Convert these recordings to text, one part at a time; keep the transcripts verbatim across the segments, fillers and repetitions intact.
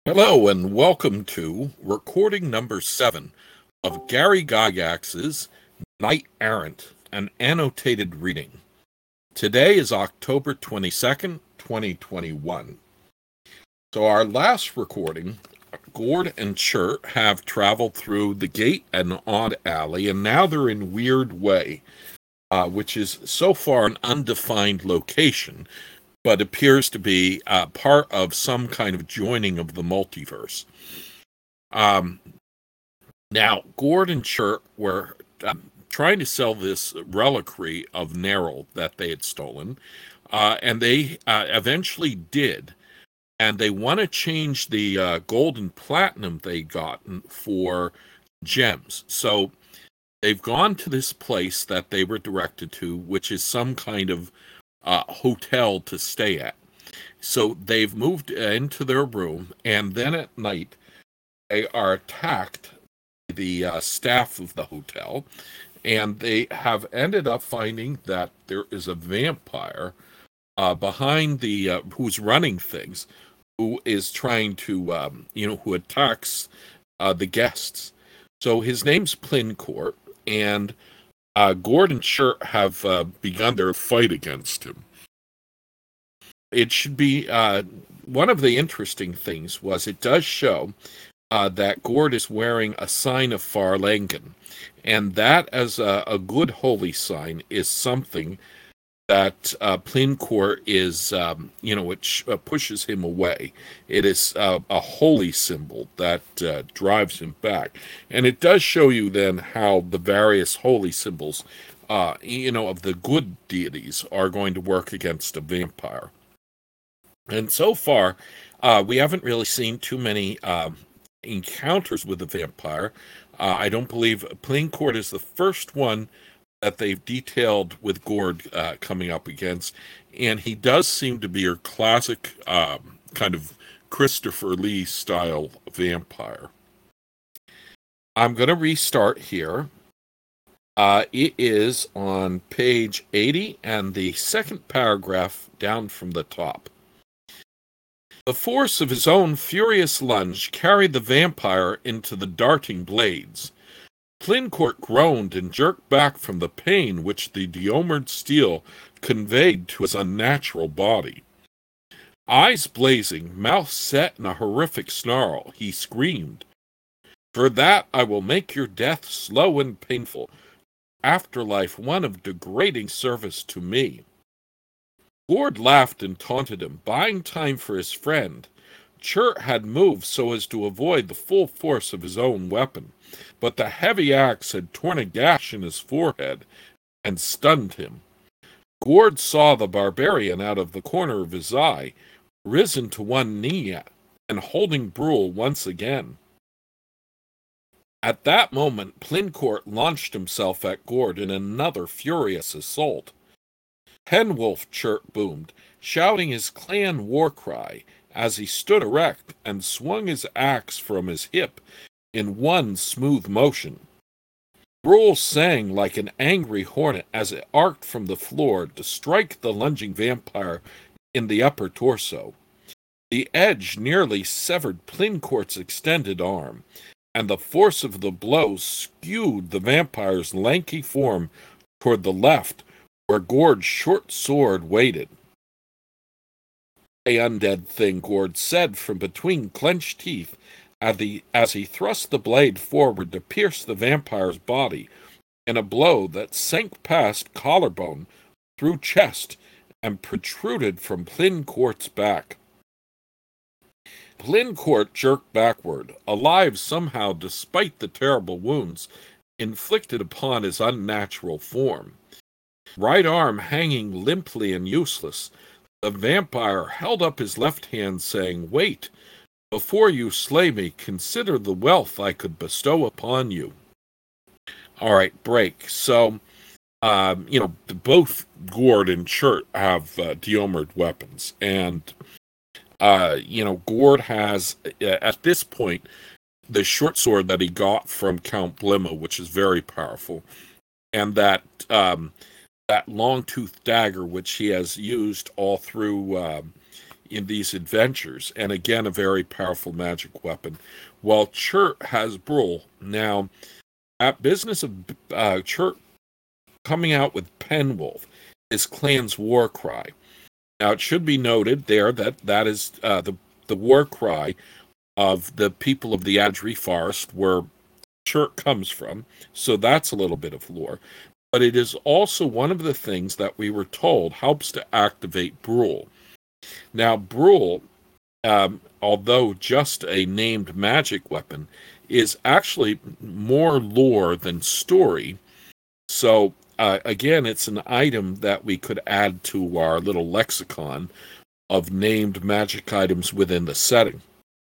Hello and welcome to recording number seven of Gary Gygax's Knight Errant, an annotated reading. Today is October twenty-second, twenty twenty-one. So our last recording, Gord and Chert have traveled through the gate and odd alley, and now they're in Weird Way, uh, which is so far an undefined location, but appears to be uh, part of some kind of joining of the multiverse. Um, now, Gord and Chert were um, trying to sell this reliquary of Neril that they had stolen, uh, and they uh, eventually did. And they want to change the uh, gold and platinum they'd gotten for gems. So they've gone to this place that they were directed to, which is some kind of uh, hotel to stay at. So they've moved into their room, and then at night they are attacked by the uh, staff of the hotel, and they have ended up finding that there is a vampire uh, behind the uh, who's running things, who is trying to um, you know who attacks uh, the guests. So his name's Plincourt, and uh, Gord and Chert have uh, begun their fight against him. It should be uh, one of the interesting things was it does show uh, that Gord is wearing a sign of Farlangen, and that as a, a good holy sign is something that uh, Plincourt is, um, you know, which uh, pushes him away. It is uh, a holy symbol that uh, drives him back, and it does show you then how the various holy symbols, uh, you know, of the good deities are going to work against a vampire. And so far, uh, we haven't really seen too many uh, encounters with the vampire. Uh, I don't believe Plincourt is the first one that they've detailed with Gord uh, coming up against, and he does seem to be your classic um, kind of Christopher Lee style vampire. I'm going to restart here. Uh, it is on page eighty and the second paragraph down from the top. The force of his own furious lunge carried the vampire into the darting blades. Plincourt groaned and jerked back from the pain which the deomered steel conveyed to his unnatural body. Eyes blazing, mouth set in a horrific snarl, he screamed, "For that I will make your death slow and painful, afterlife one of degrading service to me." Gord laughed and taunted him, buying time for his friend. Chert had moved so as to avoid the full force of his own weapon, but the heavy axe had torn a gash in his forehead and stunned him. Gord saw the barbarian out of the corner of his eye, risen to one knee and holding Brule once again. At that moment, Plincourt launched himself at Gord in another furious assault. Henwolf, Chert boomed, shouting his clan war cry as he stood erect and swung his axe from his hip in one smooth motion. Brule sang like an angry hornet as it arced from the floor to strike the lunging vampire in the upper torso. The edge nearly severed Plincourt's extended arm, and the force of the blow skewed the vampire's lanky form toward the left, where Gord's short sword waited. "A undead thing," Gord said from between clenched teeth as he, as he thrust the blade forward to pierce the vampire's body in a blow that sank past collarbone, through chest, and protruded from Plincourt's back. Plincourt jerked backward, alive somehow despite the terrible wounds inflicted upon his unnatural form. Right arm hanging limply and useless, the vampire held up his left hand, saying, "Wait, before you slay me, consider the wealth I could bestow upon you." All right, break. So, um, you know, both Gord and Chert have uh, deomered weapons, and, uh, you know, Gord has, uh, at this point, the short sword that he got from Count Blimmo, which is very powerful, and that um, that long-toothed dagger, which he has used all through, um, in these adventures, and again, a very powerful magic weapon, while Chert has Brule. Now, at business of uh, Chert coming out with Penwolf, his clan's war cry. Now, it should be noted there that that is uh, the, the war cry of the people of the Adri Forest, where Chert comes from, so that's a little bit of lore. But it is also one of the things that we were told helps to activate Brule. Now, Brule, um, although just a named magic weapon, is actually more lore than story. So, uh, again, it's an item that we could add to our little lexicon of named magic items within the setting.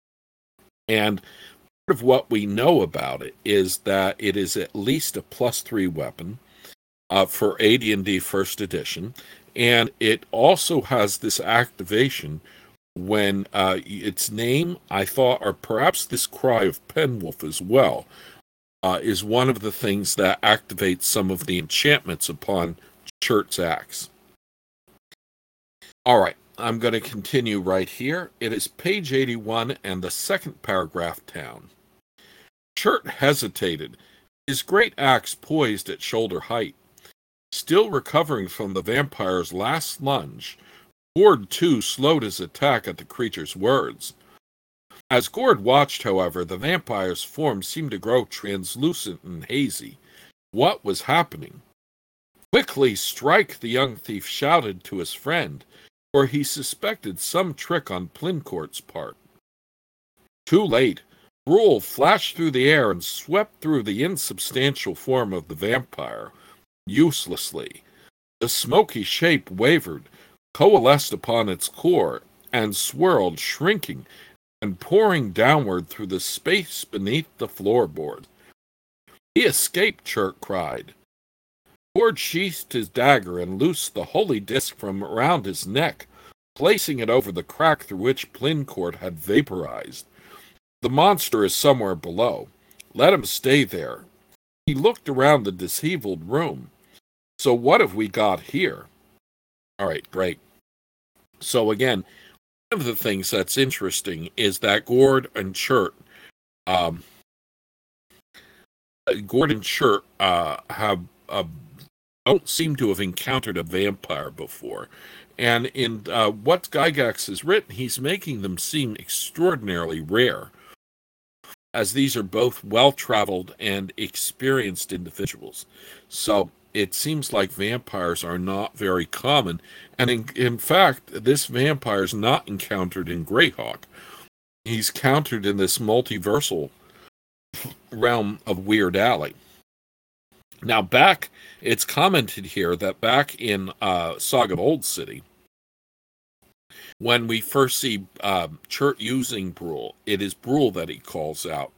And part of what we know about it is that it is at least a plus three weapon uh, for A D and D First Edition. And it also has this activation when uh, its name, I thought, or perhaps this cry of Penwolf as well, uh, is one of the things that activates some of the enchantments upon Chert's axe. All right, I'm going to continue right here. It is page eighty-one and the second paragraph down. Chert hesitated, his great axe poised at shoulder height. Still recovering from the vampire's last lunge, Gord too slowed his attack at the creature's words. As Gord watched, however, the vampire's form seemed to grow translucent and hazy. What was happening? Quickly, Strike, the young thief shouted to his friend, for he suspected some trick on Plincourt's part. Too late. Brule flashed through the air and swept through the insubstantial form of the vampire, uselessly. The smoky shape wavered, coalesced upon its core, and swirled, shrinking and pouring downward through the space beneath the floorboard. He escaped, Chert cried. Gord sheathed his dagger and loosed the holy disk from around his neck, placing it over the crack through which Plincourt had vaporized. The monster is somewhere below. Let him stay there. He looked around the disheveled room. So what have we got here? All right, great. So again, one of the things that's interesting is that Gord and Chert, um, Gord and Chert uh, have uh, don't seem to have encountered a vampire before, and in uh, what Gygax has written, he's making them seem extraordinarily rare, as these are both well-traveled and experienced individuals. So it seems like vampires are not very common, and in, in fact, this vampire is not encountered in Greyhawk. He's countered in this multiversal realm of Weird Alley. Now, back, it's commented here that back in uh, Saga of Old City, when we first see uh, Chert using Brule, it is Brule that he calls out.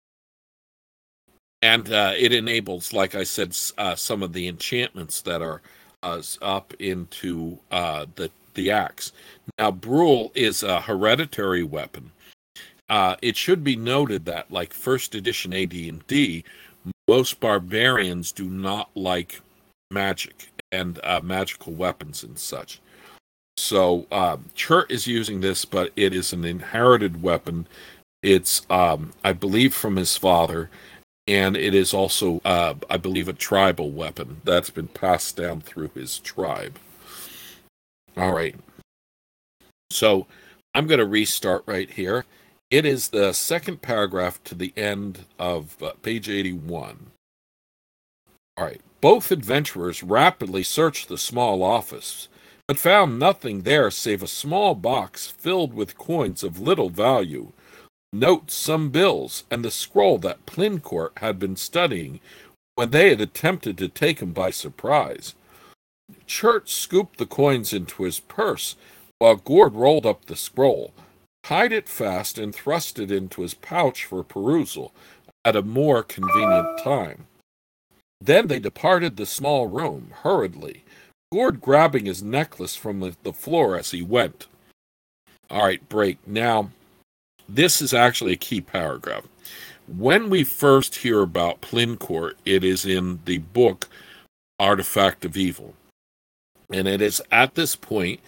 And uh, it enables, like I said, uh, some of the enchantments that are uh, up into uh, the, the axe. Now, Brule is a hereditary weapon. Uh, it should be noted that, like first edition A D and D, most barbarians do not like magic and uh, magical weapons and such. So, uh, Chert is using this, but it is an inherited weapon. It's, um, I believe, from his father. And it is also, uh, I believe, a tribal weapon that's been passed down through his tribe. All right. So I'm going to restart right here. It is the second paragraph to the end of uh, page eighty-one. All right. Both adventurers rapidly searched the small office, but found nothing there save a small box filled with coins of little value, notes, some bills, and the scroll that Plincourt had been studying when they had attempted to take him by surprise. Chert scooped the coins into his purse, while Gord rolled up the scroll, tied it fast, and thrust it into his pouch for perusal at a more convenient time. Then they departed the small room, hurriedly, Gord grabbing his necklace from the, the floor as he went. All right, break. Now, this is actually a key paragraph. When we first hear about Plincourt, it is in the book Artifact of Evil. And it is at this point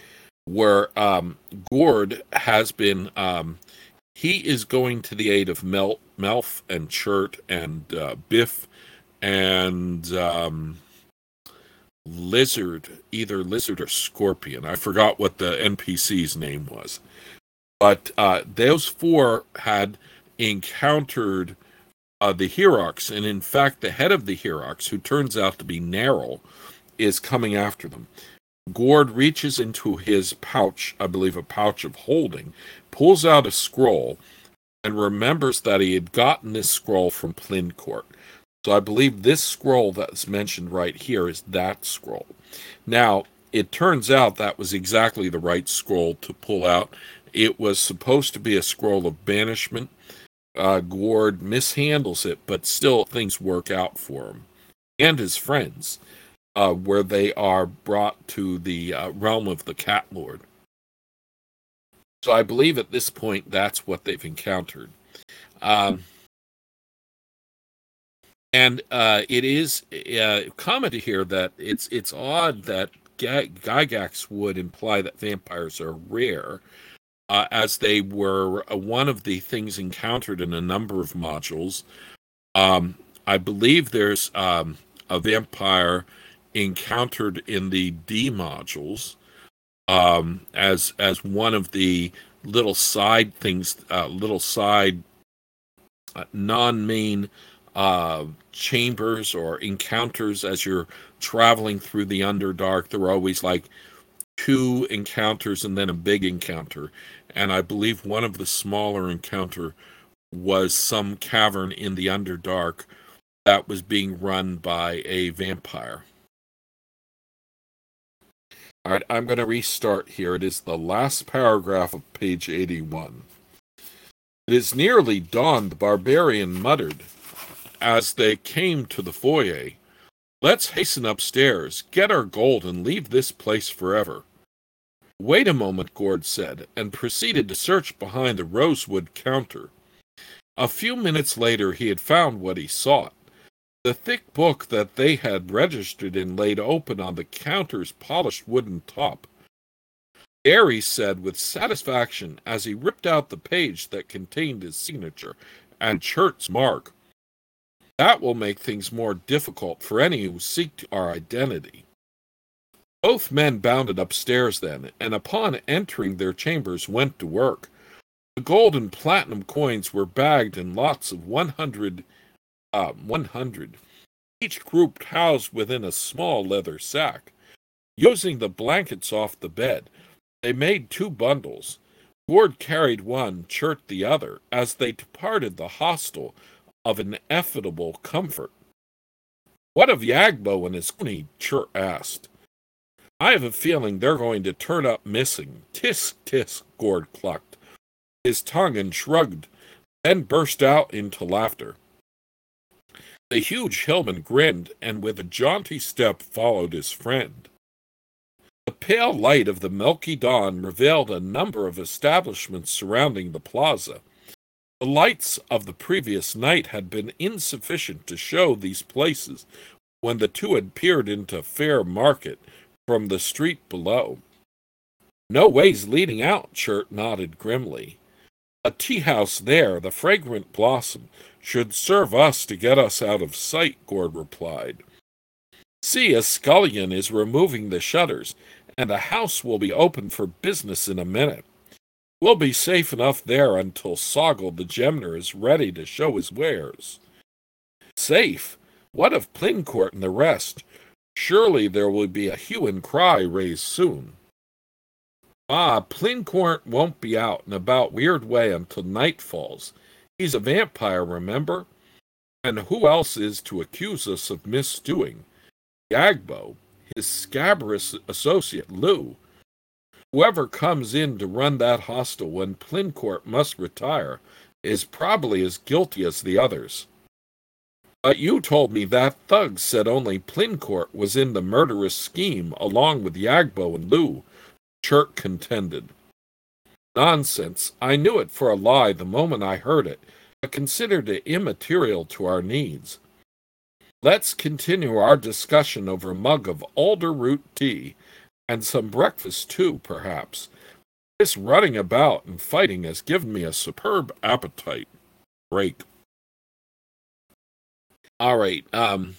where um, Gord has been, um, he is going to the aid of Mel, Melf and Chert and uh, Biff and um, Lizard, either Lizard or Scorpion. I forgot what the N P C's name was. But uh, those four had encountered uh, the Herox, and in fact, the head of the Herox, who turns out to be Nerl, is coming after them. Gord reaches into his pouch, I believe a pouch of holding, pulls out a scroll, and remembers that he had gotten this scroll from Plincourt. So I believe this scroll that's mentioned right here is that scroll. Now, it turns out that was exactly the right scroll to pull out. It was supposed to be a scroll of banishment. Uh, Gord mishandles it, but still things work out for him and his friends, uh, where they are brought to the uh, realm of the Cat Lord. So I believe at this point that's what they've encountered. Um, And uh, it is uh, commented here that it's it's odd that G- Gygax would imply that vampires are rare, uh, as they were uh, one of the things encountered in a number of modules. Um, I believe there's um, a vampire encountered in the D modules um, as as one of the little side things, uh, little side uh, non-main uh, chambers or encounters as you're traveling through the Underdark. There are always like two encounters and then a big encounter. And I believe one of the smaller encounter was some cavern in the Underdark that was being run by a vampire. All right, I'm going to restart here. It is the last paragraph of page eighty-one. It is nearly dawn, the barbarian muttered as they came to the foyer. Let's hasten upstairs, get our gold, and leave this place forever. Wait a moment, Gord said, and proceeded to search behind the rosewood counter. A few minutes later he had found what he sought. The thick book that they had registered in laid open on the counter's polished wooden top. There, he said with satisfaction as he ripped out the page that contained his signature and Chert's mark. That will make things more difficult for any who seek our identity. Both men bounded upstairs then, and upon entering their chambers went to work. The gold and platinum coins were bagged in lots of one hundred, uh, one hundred, each group housed within a small leather sack. Using the blankets off the bed, they made two bundles. Gord carried one, Chert the other, as they departed the hostel of ineffable comfort. What of Yagbo and his pony? Chert asked. I have a feeling they're going to turn up missing. Tisk, tisk, Gord clucked his tongue and shrugged, then burst out into laughter. The huge hillman grinned, and with a jaunty step followed his friend. The pale light of the milky dawn revealed a number of establishments surrounding the plaza. The lights of the previous night had been insufficient to show these places when the two had peered into Fair Market from the street below. No ways leading out, Chert nodded grimly. A tea-house there, the Fragrant Blossom, should serve us to get us out of sight, Gord replied. See, a scullion is removing the shutters, and the house will be open for business in a minute. We'll be safe enough there until Soggle the Gemner is ready to show his wares. Safe? What of Plincourt and the rest? Surely there will be a hue and cry raised soon. Ah, Plincourt won't be out and about Weird Way until night falls. He's a vampire, remember? And who else is to accuse us of misdoing? Yagbo, his scabrous associate Lou. Whoever comes in to run that hostel when Plincourt must retire is probably as guilty as the others. But you told me that thug said only Plincourt was in the murderous scheme along with Yagbo and Lou, Chert contended. Nonsense. I knew it for a lie the moment I heard it, but considered it immaterial to our needs. Let's continue our discussion over a mug of alder root tea, and some breakfast too, perhaps. This running about and fighting has given me a superb appetite. Break. All right. Um,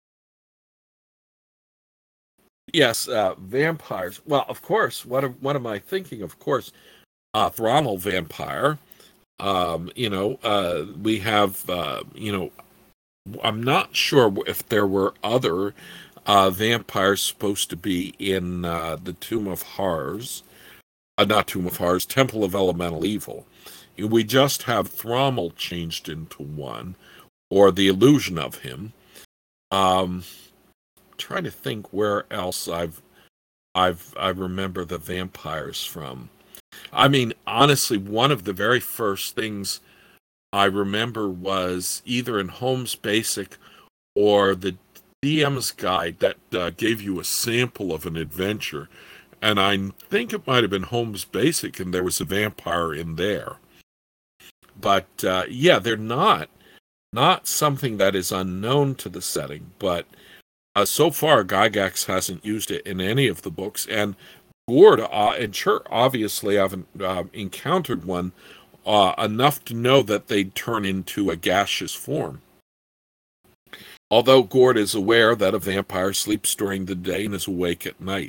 yes, uh, vampires. Well, of course. What am, what am I thinking? Of course, uh, Thrommel vampire. Um, you know, uh, we have. Uh, you know, I'm not sure if there were other uh, vampires supposed to be in uh, the Tomb of Horrors. Uh, not Tomb of Horrors, Temple of Elemental Evil. We just have Thrommel changed into one, or the illusion of him. Um, trying to think where else I've I've I remember the vampires from. I mean, honestly, one of the very first things I remember was either in Holmes Basic or the D M's guide that uh, gave you a sample of an adventure. And I think it might have been Holmes Basic, and there was a vampire in there. But uh, yeah, they're not not something that is unknown to the setting. But uh, so far, Gygax hasn't used it in any of the books. And Gord uh, and Chert obviously haven't uh, encountered one uh, enough to know that they'd turn into a gaseous form. Although Gord is aware that a vampire sleeps during the day and is awake at night.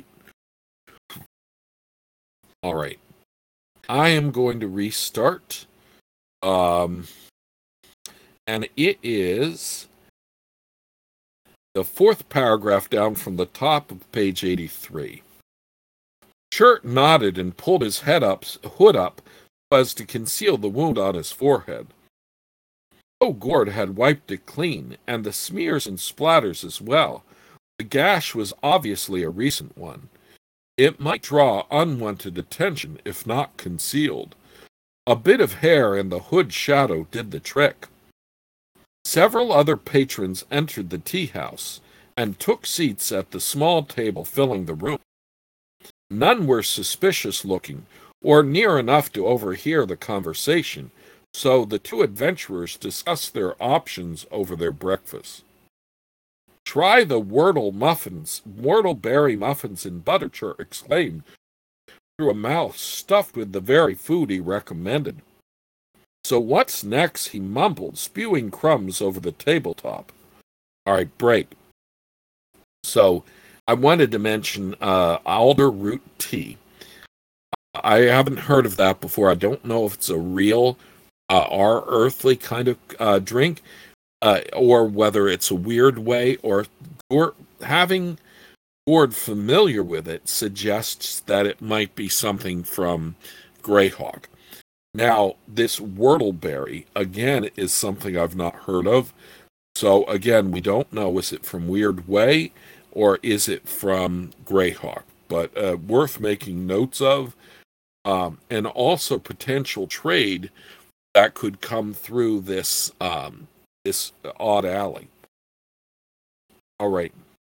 All right. I am going to restart. Um, and it is the fourth paragraph down from the top of page eighty-three. Chert nodded and pulled his head up, hood up so as to conceal the wound on his forehead. Oh, Gord had wiped it clean, and the smears and splatters as well. The gash was obviously a recent one. It might draw unwanted attention if not concealed. A bit of hair in the hood shadow did the trick. Several other patrons entered the tea house and took seats at the small table filling the room. None were suspicious looking or near enough to overhear the conversation, so the two adventurers discussed their options over their breakfast. Try the whortle muffins, whortleberry muffins in butter, Chert exclaimed, through a mouth stuffed with the very food he recommended. So what's next? He mumbled, spewing crumbs over the tabletop. All right, break. So I wanted to mention uh, alder root tea. I haven't heard of that before. I don't know if it's a real, uh, our earthly kind of uh, drink. Uh, or whether it's a weird way, or, or having Gord familiar with it suggests that it might be something from Greyhawk. Now, this whortleberry, again, is something I've not heard of. So, again, we don't know, is it from Weird Way, or is it from Greyhawk? But uh, worth making notes of, um, and also potential trade that could come through this um, this odd alley. All right.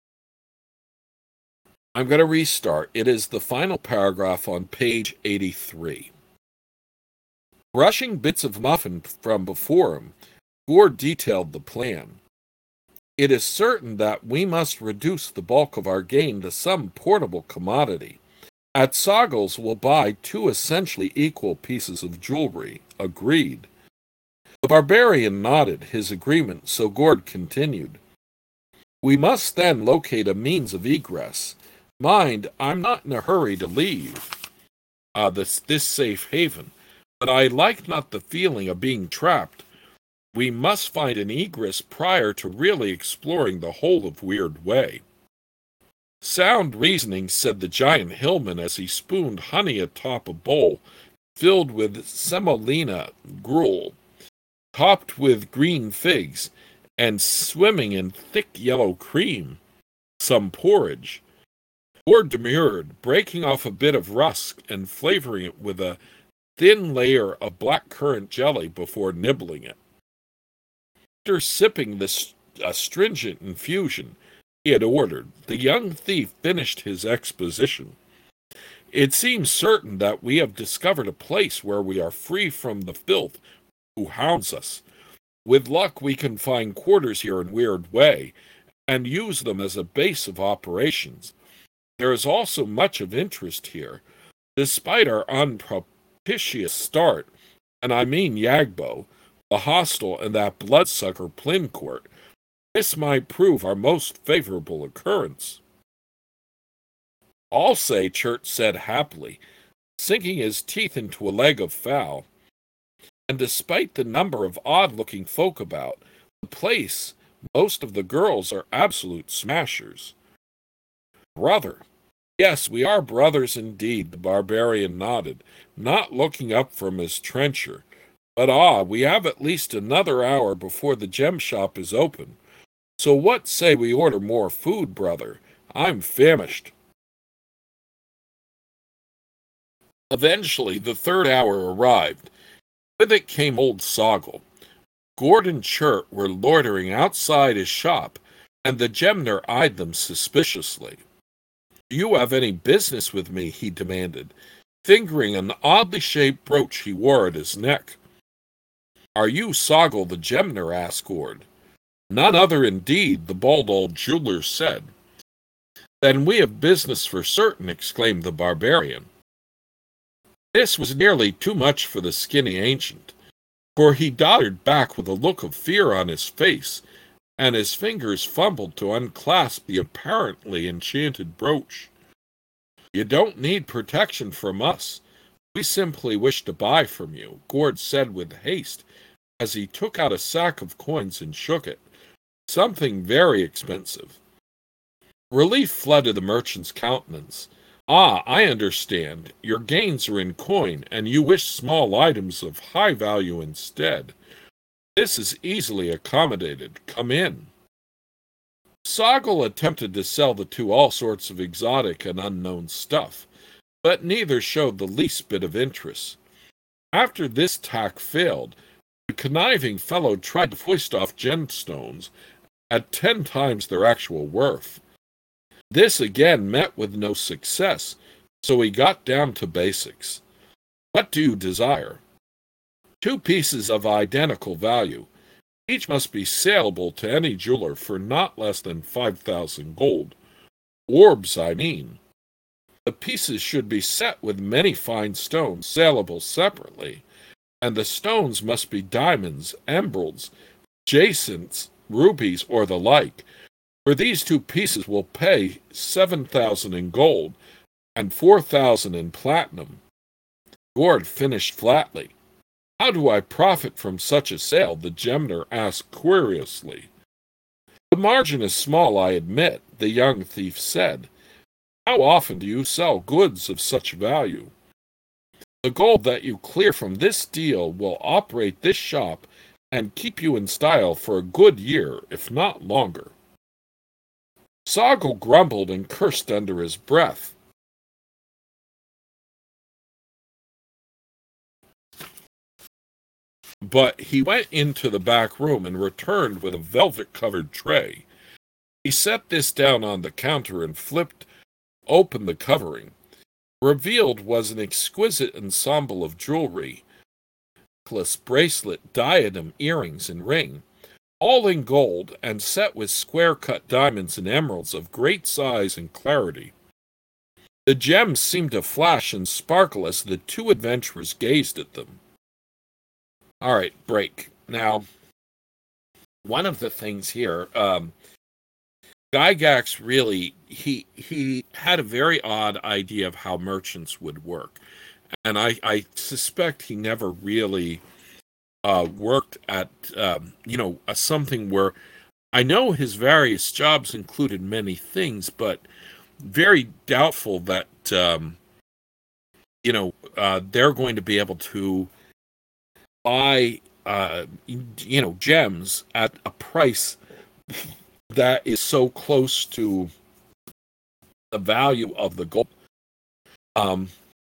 I'm going to restart. It is the final paragraph on page eighty-three. Brushing bits of muffin from before him, Gord detailed the plan. It is certain that we must reduce the bulk of our gain to some portable commodity. At Soggles, we'll buy two essentially equal pieces of jewelry. Agreed. The barbarian nodded his agreement, so Gord continued. We must then locate a means of egress. Mind, I'm not in a hurry to leave uh, this, this safe haven, but I like not the feeling of being trapped. We must find an egress prior to really exploring the whole of Weird Way. Sound reasoning, said the giant hillman as he spooned honey atop a bowl filled with semolina gruel, topped with green figs, and swimming in thick yellow cream, some porridge. Gord demurred, breaking off a bit of rusk and flavoring it with a thin layer of black currant jelly before nibbling it. After sipping this astringent infusion he had ordered, the young thief finished his exposition. It seems certain that we have discovered a place where we are free from the filth who hounds us. With luck, we can find quarters here in Weird Way and use them as a base of operations. There is also much of interest here. Despite our unpropitious start, and I mean Yagbo, the hostel, and that bloodsucker Plincourt, this might prove our most favorable occurrence. I'll say, Church said happily, sinking his teeth into a leg of fowl. And despite the number of odd-looking folk about the place, most of the girls are absolute smashers. Brother. Yes, we are brothers indeed, the barbarian nodded, not looking up from his trencher. But ah, we have at least another hour before the gem shop is open. So what say we order more food, brother? I'm famished. Eventually, the third hour arrived. With it came old Soggle. Gord and Chert were loitering outside his shop, and the gemner eyed them suspiciously. Do you have any business with me? He demanded, fingering an oddly shaped brooch he wore at his neck. Are you Soggle the gemner? Asked Gord. None other indeed, the bald old jeweler said. Then we have business for certain, exclaimed the barbarian. This was nearly too much for the skinny ancient, for he doddered back with a look of fear on his face, and his fingers fumbled to unclasp the apparently enchanted brooch. You don't need protection from us. We simply wish to buy from you, Gord said with haste, as he took out a sack of coins and shook it. Something very expensive. Relief flooded the merchant's countenance. Ah, I understand. Your gains are in coin, and you wish small items of high value instead. This is easily accommodated. Come in. Soggle attempted to sell the two all sorts of exotic and unknown stuff, but neither showed the least bit of interest. After this tack failed, the conniving fellow tried to foist off gemstones at ten times their actual worth. This again met with no success, so he got down to basics. What do you desire? Two pieces of identical value. Each must be saleable to any jeweler for not less than five thousand gold. Orbs, I mean. The pieces should be set with many fine stones, saleable separately, and the stones must be diamonds, emeralds, jacinths, rubies, or the like. For these two pieces will pay seven thousand in gold and four thousand in platinum. Gord finished flatly. How do I profit from such a sale? The gemner asked curiously. The margin is small, I admit, the young thief said. How often do you sell goods of such value? The gold that you clear from this deal will operate this shop and keep you in style for a good year, if not longer. Soggle grumbled and cursed under his breath. But he went into the back room and returned with a velvet-covered tray. He set this down on the counter and flipped open the covering. Revealed was an exquisite ensemble of jewelry, necklace, bracelet, diadem, earrings, and ring, all in gold and set with square-cut diamonds and emeralds of great size and clarity. The gems seemed to flash and sparkle as the two adventurers gazed at them. All right, break. Now, one of the things here, um, Gygax really, he he had a very odd idea of how merchants would work. And I, I suspect he never really uh, worked at, um, you know, a, something where, I know his various jobs included many things, but very doubtful that, um, you know, uh, they're going to be able to buy, uh, you know, gems at a price that is so close to the value of the gold. Um,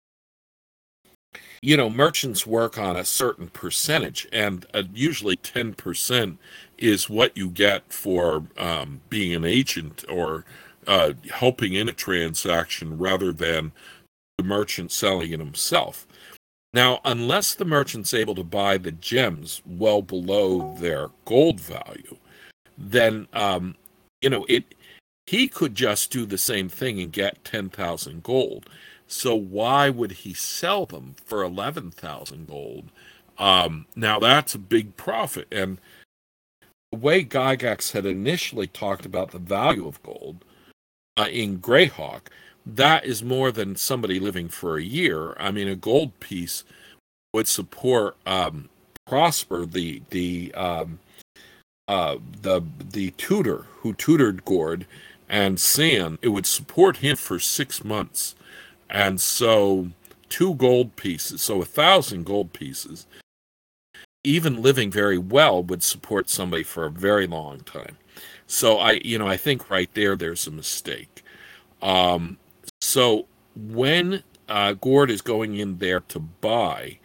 you know, merchants work on a certain percentage, and uh, usually ten percent is what you get for um, being an agent or uh, helping in a transaction rather than the merchant selling it himself. Now, unless the merchant's able to buy the gems well below their gold value, then, um, you know, it he could just do the same thing and get ten thousand gold. So why would he sell them for eleven thousand gold? Um, now that's a big profit. And the way Gygax had initially talked about the value of gold uh, in Greyhawk, that is more than somebody living for a year. I mean, a gold piece would support um, Prosper, the the um, uh, the the tutor who tutored Gord, and San. It would support him for six months, and so two gold pieces, so a thousand gold pieces, even living very well, would support somebody for a very long time. So I, you know, I think right there, there's a mistake. Um, so when uh, Gord is going in there to buy,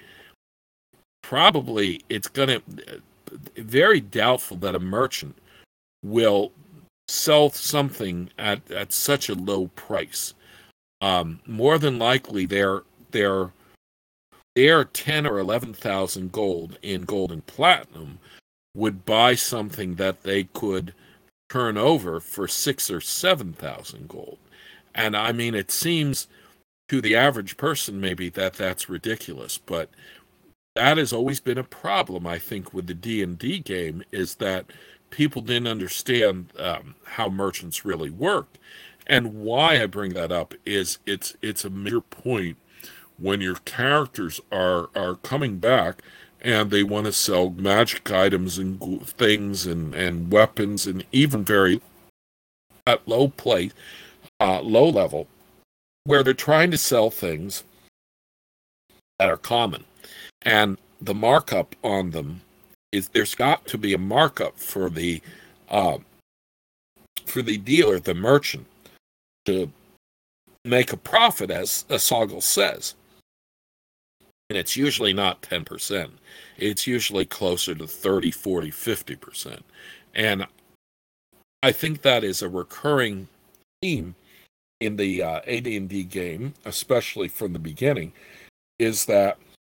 probably it's going to very doubtful that a merchant will sell something at, at such a low price. Um, more than likely, they're they're their ten or eleven thousand gold in gold and platinum would buy something that they could turn over for six or seven thousand gold. And I mean, it seems to the average person maybe that that's ridiculous, but that has always been a problem, I think, with the D and D game, is that people didn't understand um, how merchants really worked. And why I bring that up is it's it's a major point when your characters are are coming back and they want to sell magic items and things and, and weapons, and even very at low place, uh, low level, where they're trying to sell things that are common. And the markup on them is, there's got to be a markup for the uh, for the dealer, the merchant, to make a profit, as Soggle says. And it's usually not ten percent. It's usually closer to thirty, forty, fifty percent. And I think that is a recurring theme in the uh, A D and D game, especially from the beginning, is that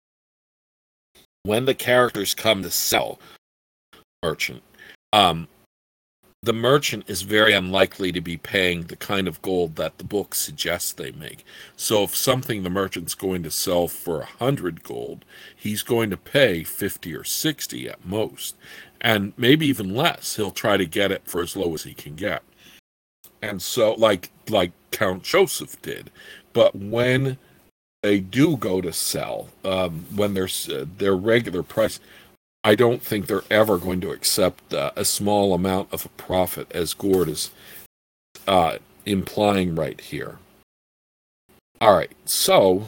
when the characters come to sell merchant, um, the merchant is very unlikely to be paying the kind of gold that the book suggests they make. So if something the merchant's going to sell for a hundred gold, he's going to pay fifty or sixty at most, and maybe even less. He'll try to get it for as low as he can get. And so, like like Count Joseph did. But when they do go to sell, um, when there's uh, their regular price, I don't think they're ever going to accept uh, a small amount of a profit, as Gord is uh, implying right here. All right, so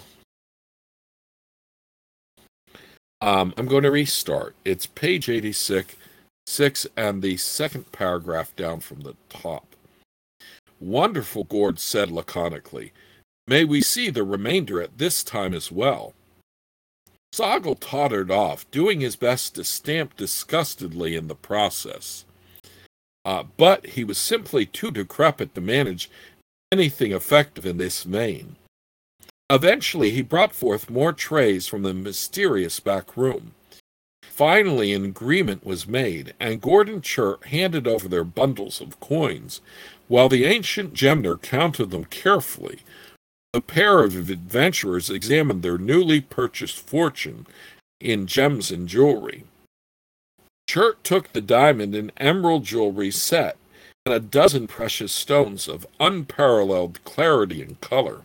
um, I'm going to restart. It's page eighty-six, six, and the second paragraph down from the top. Wonderful, Gord said laconically. May we see the remainder at this time as well. Soggle tottered off, doing his best to stamp disgustedly in the process. Uh, but he was simply too decrepit to manage anything effective in this vein. Eventually, he brought forth more trays from the mysterious back room. Finally, an agreement was made, and Gord and Chert handed over their bundles of coins, while the ancient Gemner counted them carefully. The pair of adventurers examined their newly purchased fortune in gems and jewelry. Chert took the diamond and emerald jewelry set and a dozen precious stones of unparalleled clarity and color.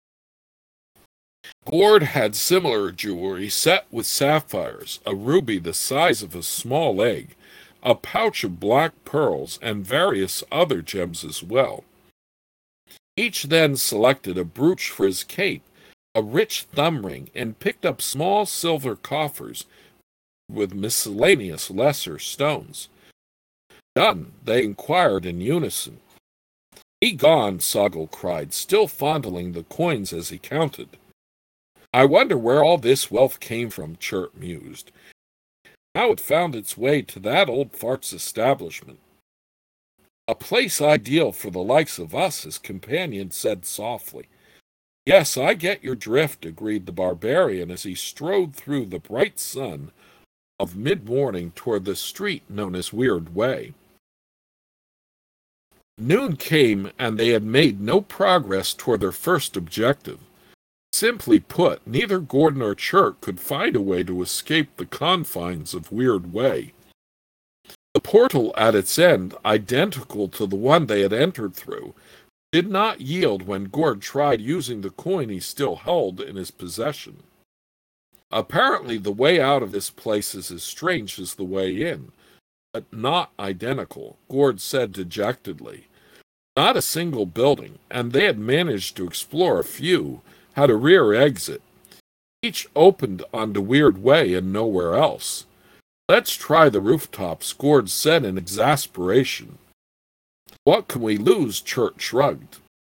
Gord had similar jewelry set with sapphires, a ruby the size of a small egg, a pouch of black pearls, and various other gems as well. Each then selected a brooch for his cape, a rich thumb ring, and picked up small silver coffers with miscellaneous lesser stones. Done, they inquired in unison. Be gone, Soggle cried, still fondling the coins as he counted. I wonder where all this wealth came from, Chert mused. How it found its way to that old fart's establishment. A place ideal for the likes of us, his companion said softly. Yes, I get your drift, agreed the barbarian as he strode through the bright sun of mid-morning toward the street known as Weird Way. Noon came, and they had made no progress toward their first objective. Simply put, neither Gordon or Chert could find a way to escape the confines of Weird Way. The portal at its end, identical to the one they had entered through, did not yield when Gord tried using the coin he still held in his possession. Apparently, the way out of this place is as strange as the way in, but not identical, Gord said dejectedly. Not a single building, and they had managed to explore a few, had a rear exit. Each opened onto Weird Way and nowhere else. Let's try the rooftops, Gord said in exasperation. What can we lose? Chert shrugged.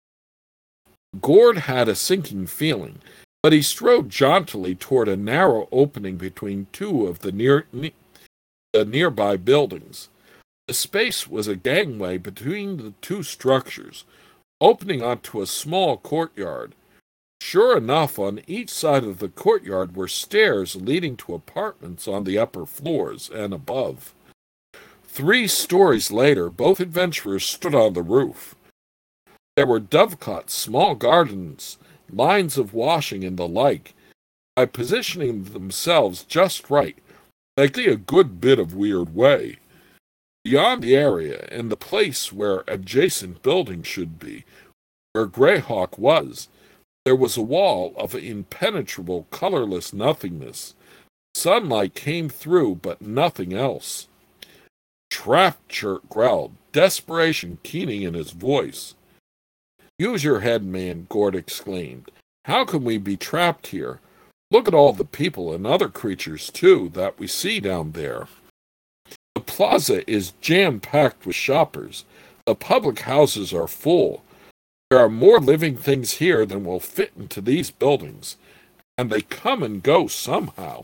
Gord had a sinking feeling, but he strode jauntily toward a narrow opening between two of the, near, ne- the nearby buildings. The space was a gangway between the two structures, opening onto a small courtyard. Sure enough, on each side of the courtyard were stairs leading to apartments on the upper floors and above. Three stories later, both adventurers stood on the roof. There were dovecots, small gardens, lines of washing, and the like. By positioning themselves just right, they could see a good bit of Weird Way. Beyond the area, and the place where adjacent buildings should be, where Greyhawk was, there was a wall of impenetrable, colorless nothingness. Sunlight came through, but nothing else. Trapped, Chert growled, desperation keening in his voice. Use your head, man, Gord exclaimed. How can we be trapped here? Look at all the people and other creatures, too, that we see down there. The plaza is jam-packed with shoppers. The public houses are full. There are more living things here than will fit into these buildings, and they come and go somehow.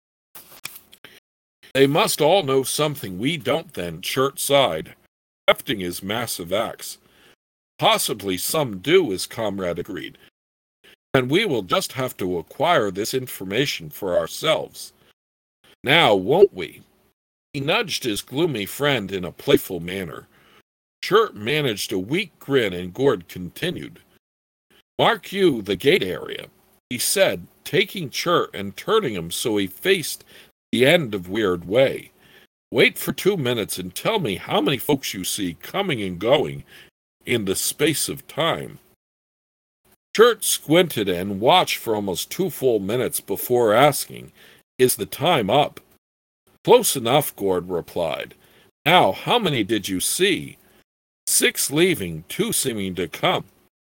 They must all know something we don't then, Chert sighed, hefting his massive axe. Possibly some do, his comrade agreed, and we will just have to acquire this information for ourselves. Now, won't we? He nudged his gloomy friend in a playful manner. Chert managed a weak grin, and Gord continued. Mark you the gate area, he said, taking Chert and turning him so he faced the end of Weird Way. Wait for two minutes and tell me how many folks you see coming and going in the space of time. Chert squinted and watched for almost two full minutes before asking, Is the time up? Close enough, Gord replied. Now, how many did you see? Six leaving, two seeming to come.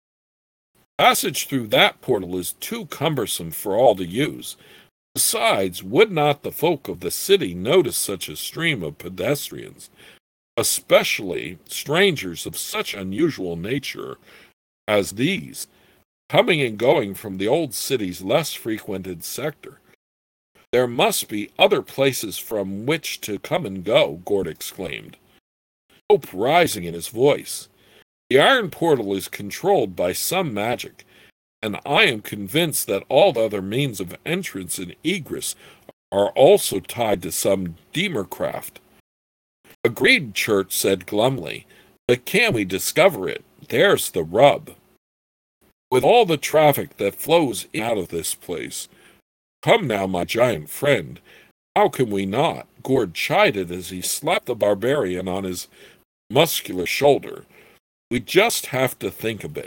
Passage through that portal is too cumbersome for all to use. Besides, would not the folk of the city notice such a stream of pedestrians, especially strangers of such unusual nature as these, coming and going from the old city's less frequented sector? There must be other places from which to come and go, Gord exclaimed, hope rising in his voice. The iron portal is controlled by some magic, and I am convinced that all other means of entrance and egress are also tied to some Deemercraft. Agreed, Chert said glumly, but can we discover it? There's the rub. With all the traffic that flows in out of this place, come now, my giant friend, how can we not? Gord chided as he slapped the barbarian on his muscular shoulder. We just have to think a bit.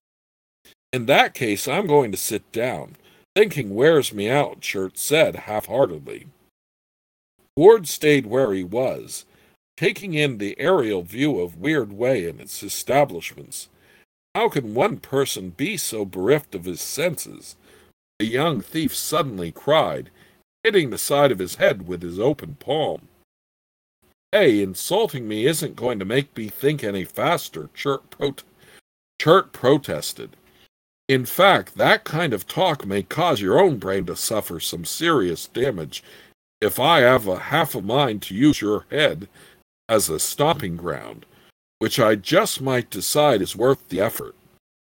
In that case, I'm going to sit down. Thinking wears me out, Chert said half-heartedly. Gord stayed where he was, taking in the aerial view of Weird Way and its establishments. How can one person be so bereft of his senses? The young thief suddenly cried, hitting the side of his head with his open palm. Hey, insulting me isn't going to make me think any faster, Chert, prot- Chert protested. In fact, that kind of talk may cause your own brain to suffer some serious damage if I have a half a mind to use your head as a stomping ground, which I just might decide is worth the effort.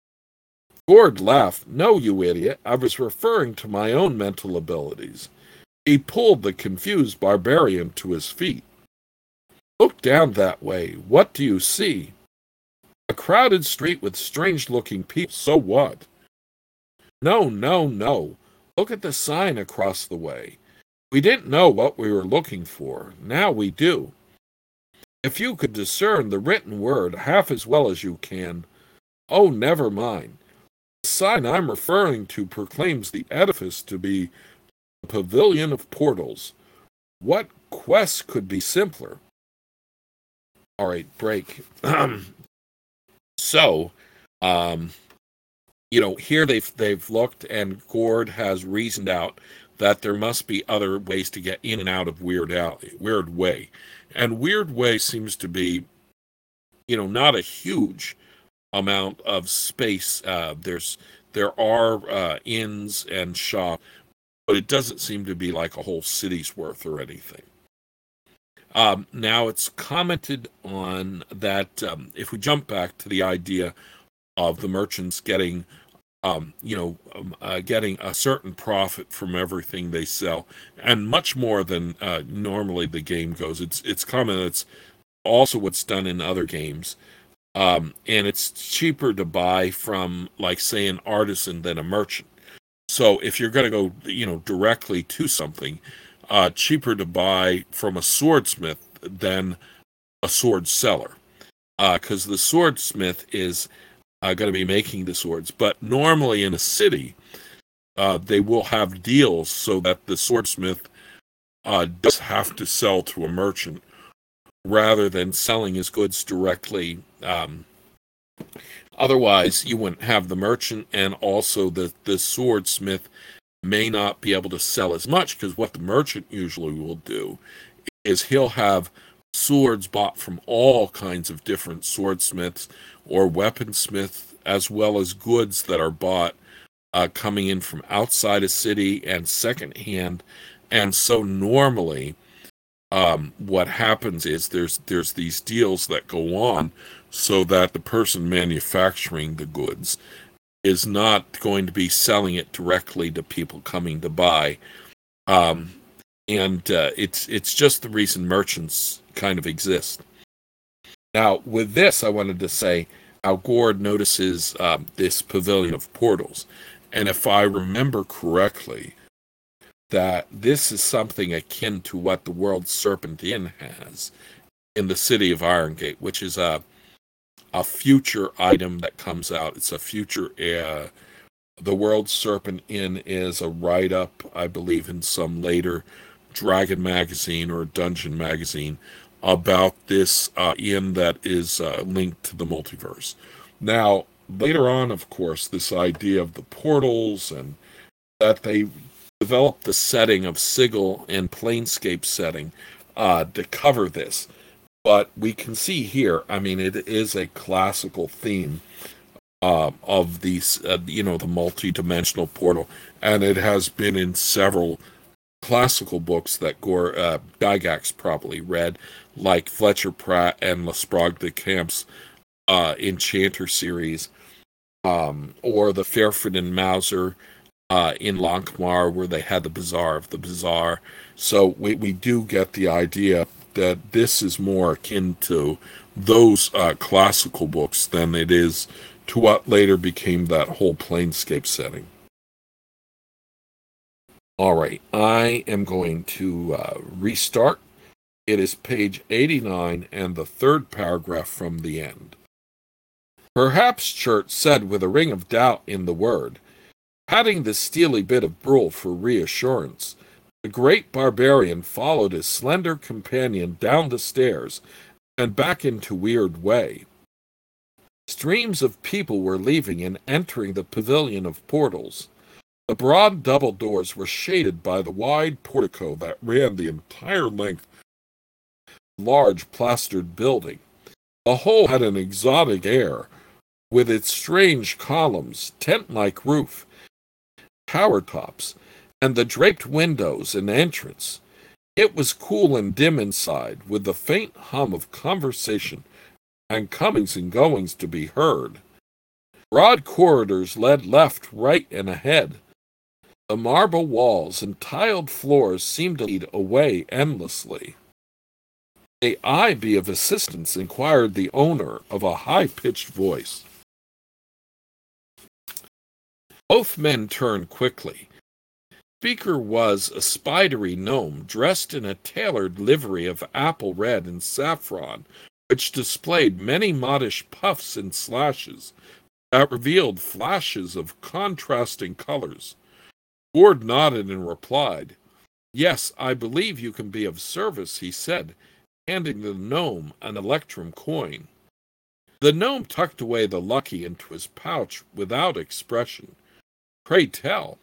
Gord laughed. No, you idiot, I was referring to my own mental abilities. He pulled the confused barbarian to his feet. Look down that way. What do you see? A crowded street with strange-looking people, so what? No, no, no. Look at the sign across the way. We didn't know what we were looking for. Now we do. If you could discern the written word half as well as you can, oh, never mind. The sign I'm referring to proclaims the edifice to be the Pavilion of Portals. What quest could be simpler? All right, break. so, um, you know, here they've they've looked, and Gord has reasoned out that there must be other ways to get in and out of Weird Alley, Weird Way, and Weird Way seems to be, you know, not a huge amount of space. Uh, there's there are uh, inns and shops, but it doesn't seem to be like a whole city's worth or anything. Um, now it's commented on that um, if we jump back to the idea of the merchants getting, um, you know, um, uh, getting a certain profit from everything they sell, and much more than uh, normally the game goes. It's it's common. It's also what's done in other games, um, and it's cheaper to buy from, like, say, an artisan than a merchant. So if you're going to go, you know, directly to something, uh, cheaper to buy from a swordsmith than a sword seller, because uh, the swordsmith is uh, going to be making the swords. But normally in a city, uh, they will have deals so that the swordsmith uh, does have to sell to a merchant rather than selling his goods directly. Um, otherwise, you wouldn't have the merchant, and also the, the swordsmith may not be able to sell as much, because what the merchant usually will do is he'll have swords bought from all kinds of different swordsmiths or weaponsmiths, as well as goods that are bought uh, coming in from outside a city and secondhand. And so normally um, what happens is there's there's these deals that go on so that the person manufacturing the goods is not going to be selling it directly to people coming to buy. Um, and uh, it's it's just the reason merchants kind of exist. Now, with this, I wanted to say how Gord notices um, this Pavilion of Portals. And if I remember correctly, that this is something akin to what the World Serpent Inn has in the city of Irongate, which is a a future item that comes out. It's a future, uh, the World Serpent Inn is a write-up, I believe, in some later Dragon magazine or Dungeon magazine about this uh, inn that is uh, linked to the multiverse. Now, later on, of course, this idea of the portals, and that they developed the setting of Sigil and Planescape setting uh, to cover this. But we can see here, I mean, it is a classical theme uh, of these, uh, you know, the multi-dimensional portal, and it has been in several classical books that Gore, uh, Gygax probably read, like Fletcher Pratt and Lesprog de Camp's uh, Enchanter series, um, or the Fairford and Mauser uh, in Lankhmar, where they had the Bazaar of the Bazaar. So we, we do get the idea that this is more akin to those uh, classical books than it is to what later became that whole Planescape setting. All right, I am going to uh, restart. It is page eighty-nine and the third paragraph from the end. Perhaps, Chert said with a ring of doubt in the word, patting the steely bit of brule for reassurance. The great barbarian followed his slender companion down the stairs and back into Weird Way. Streams of people were leaving and entering the Pavilion of Portals. The broad double doors were shaded by the wide portico that ran the entire length of the large plastered building. The whole had an exotic air, with its strange columns, tent-like roof, tower tops, and the draped windows and entrance. It was cool and dim inside, with the faint hum of conversation and comings and goings to be heard. Broad corridors led left, right, and ahead. The marble walls and tiled floors seemed to lead away endlessly. May I be of assistance? Inquired the owner of a high-pitched voice. Both men turned quickly. The speaker was a spidery gnome dressed in a tailored livery of apple red and saffron, which displayed many modish puffs and slashes that revealed flashes of contrasting colors. Gord nodded and replied, "Yes, I believe you can be of service," he said, handing the gnome an electrum coin. The gnome tucked away the lucky into his pouch without expression. "Pray tell."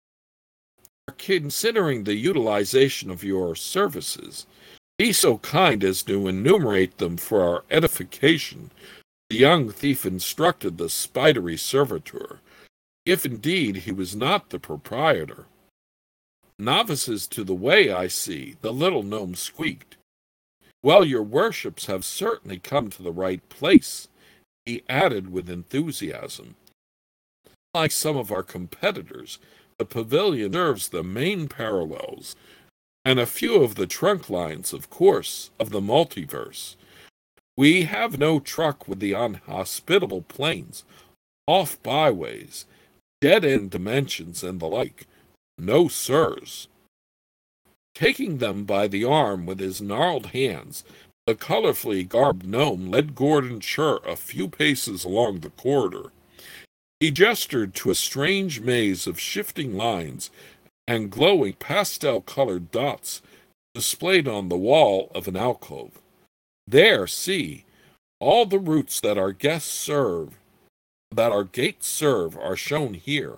"Considering the utilization of your services, be so kind as to enumerate them for our edification," the young thief instructed the spidery servitor, if indeed he was not the proprietor. "Novices to the way, I see," the little gnome squeaked. "Well, your worships have certainly come to the right place," he added with enthusiasm. "Like some of our competitors, the pavilion serves the main parallels, and a few of the trunk lines, of course, of the multiverse. We have no truck with the unhospitable planes, off byways, dead-end dimensions, and the like. No, sirs." Taking them by the arm with his gnarled hands, the colorfully garbed gnome led Gordon Chur a few paces along the corridor. He gestured to a strange maze of shifting lines and glowing pastel-colored dots displayed on the wall of an alcove. "There, see, all the routes that our guests serve, that our gates serve, are shown here.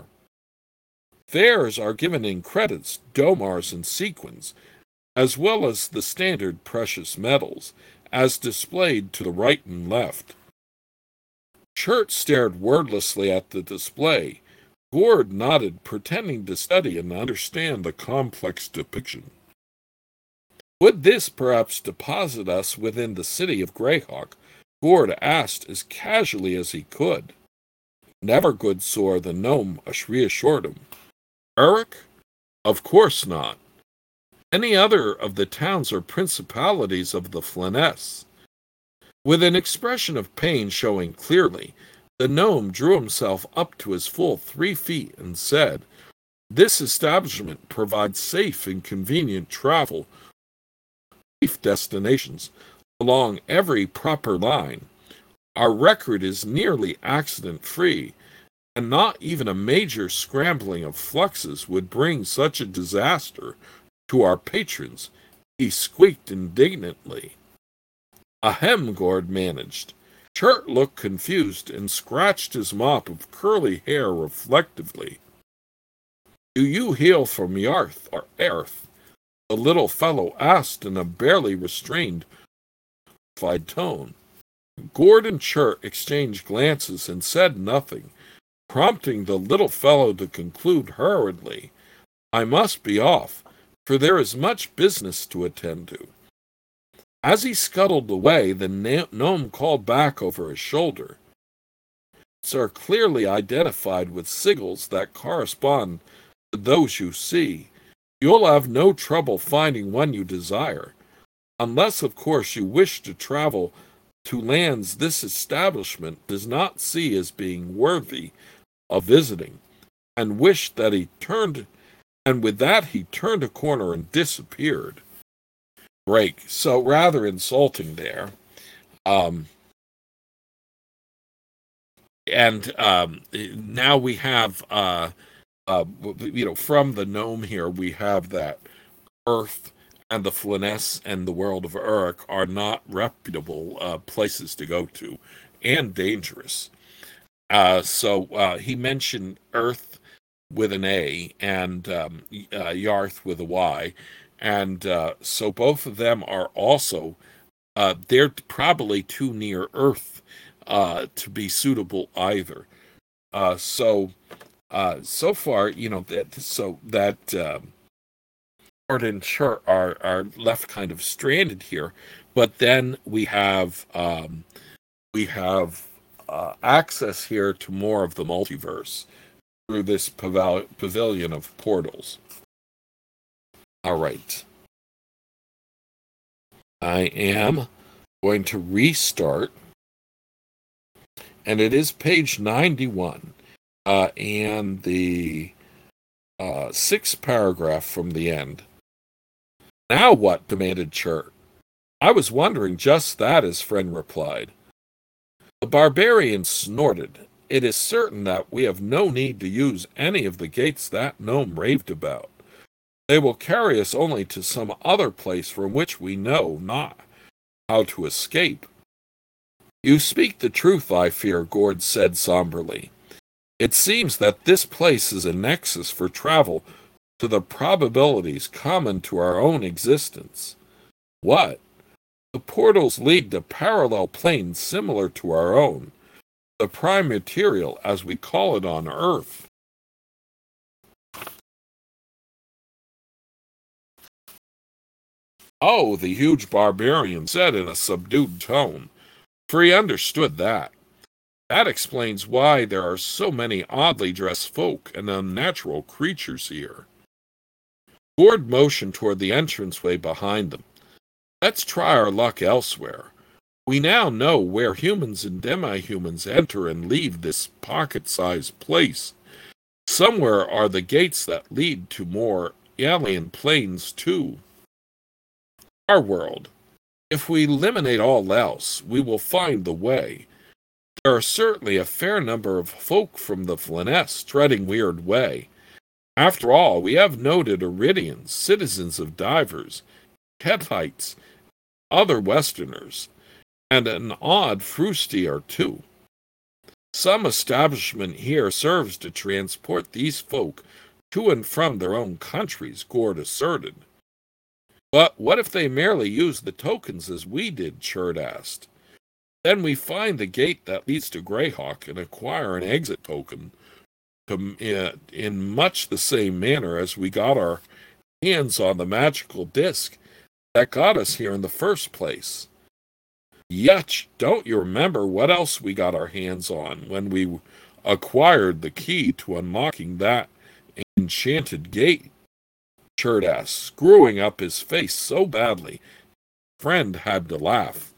Fares are given in credits, domars, and sequins, as well as the standard precious metals, as displayed to the right and left." Chert stared wordlessly at the display. Gord nodded, pretending to study and understand the complex depiction. "Would this perhaps deposit us within the city of Greyhawk?" Gord asked as casually as he could. "Never, good sir," the gnome reassured him. "Uruk? Of course not. Any other of the towns or principalities of the Flanness." With an expression of pain showing clearly, the gnome drew himself up to his full three feet and said, "This establishment provides safe and convenient travel to safe destinations along every proper line. Our record is nearly accident-free, and not even a major scrambling of fluxes would bring such a disaster to our patrons," he squeaked indignantly. "Ahem," Gord managed. Chert looked confused and scratched his mop of curly hair reflectively. "Do you hail from Yarth or Earth?" the little fellow asked in a barely restrained, horrified tone. Gord and Chert exchanged glances and said nothing, prompting the little fellow to conclude hurriedly, "I must be off, for there is much business to attend to." As he scuttled away, the gnome called back over his shoulder, "These are clearly identified with sigils that correspond to those you see. You'll have no trouble finding one you desire, unless, of course, you wish to travel to lands this establishment does not see as being worthy of visiting," and wished that he turned, and with that he turned a corner and disappeared. Break. So rather insulting there. Um, and um, now we have, uh, uh, you know, from the gnome here, we have that Earth and the Flanness and the world of Uruk are not reputable uh, places to go to, and dangerous. Uh, so uh, he mentioned Earth with an A and um, uh, Yarth with a Y. And uh, so both of them are also, uh, they're probably too near Earth uh, to be suitable either. Uh, so, uh, so far, you know, that so that um, Gord and Chert are, are left kind of stranded here. But then we have, um, we have uh, access here to more of the multiverse through this pavel- pavilion of portals. All right. I am going to restart, and it is page ninety-one, uh, and the uh, sixth paragraph from the end. Now what? Demanded Chert. I was wondering just that, his friend replied. The barbarian snorted. It is certain that we have no need to use any of the gates that gnome raved about. They will carry us only to some other place from which we know not how to escape. You speak the truth, I fear, Gord said somberly. It seems that this place is a nexus for travel to the probabilities common to our own existence. What? The portals lead to parallel planes similar to our own, the prime material, as we call it on Earth. Oh, the huge barbarian said in a subdued tone, for he understood that. That explains why there are so many oddly dressed folk and unnatural creatures here. Gord motioned toward the entranceway behind them. Let's try our luck elsewhere. We now know where humans and demi-humans enter and leave this pocket-sized place. Somewhere are the gates that lead to more alien planes, too. Our world. If we eliminate all else, we will find the way. There are certainly a fair number of folk from the Flanness treading Weird Way. After all, we have noted Iridians, citizens of Divers, Kethites, other Westerners, and an odd Frusty or two. Some establishment here serves to transport these folk to and from their own countries, Gord asserted. But what if they merely use the tokens as we did, Chert asked. Then we find the gate that leads to Greyhawk and acquire an exit token to, uh, in much the same manner as we got our hands on the magical disc that got us here in the first place. Yet, don't you remember what else we got our hands on when we acquired the key to unlocking that enchanted gate? Chert asked, screwing up his face so badly, his friend had to laugh.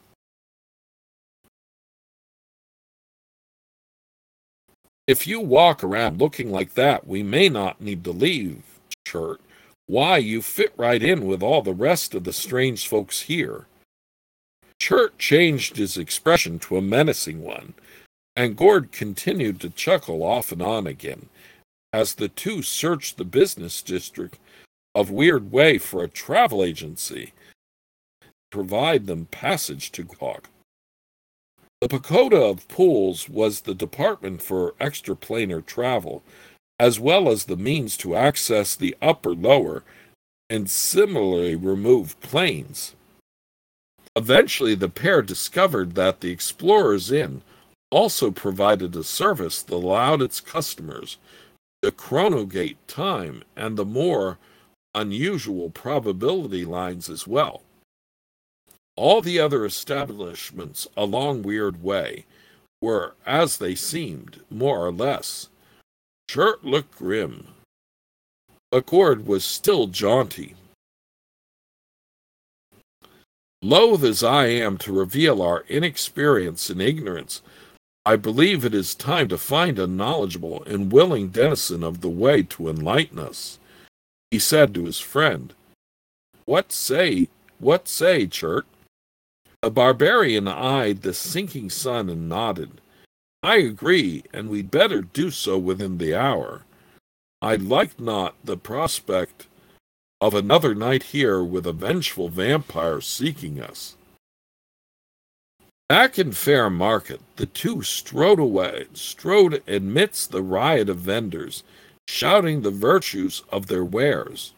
If you walk around looking like that, we may not need to leave, Chert. Why, you fit right in with all the rest of the strange folks here. Chert changed his expression to a menacing one, and Gord continued to chuckle off and on again, as the two searched the business district of Weird Way for a travel agency to provide them passage to Greyhawk. The Pagoda of Pools was the department for extraplanar travel, as well as the means to access the upper, lower, and similarly removed planes. Eventually, the pair discovered that the Explorers Inn also provided a service that allowed its customers to chronogate time and the more unusual probability lines as well. All the other establishments along Weird Way were, as they seemed, more or less. Chert looked grim. But Gord was still jaunty. Loath as I am to reveal our inexperience and ignorance, I believe it is time to find a knowledgeable and willing denizen of the way to enlighten us, he said to his friend. What say, what say, Chert? The barbarian eyed the sinking sun and nodded. I agree, and we'd better do so within the hour. I like not the prospect of another night here with a vengeful vampire seeking us. Back in Fair Market, the two strode away, strode amidst the riot of vendors, shouting the virtues of their wares,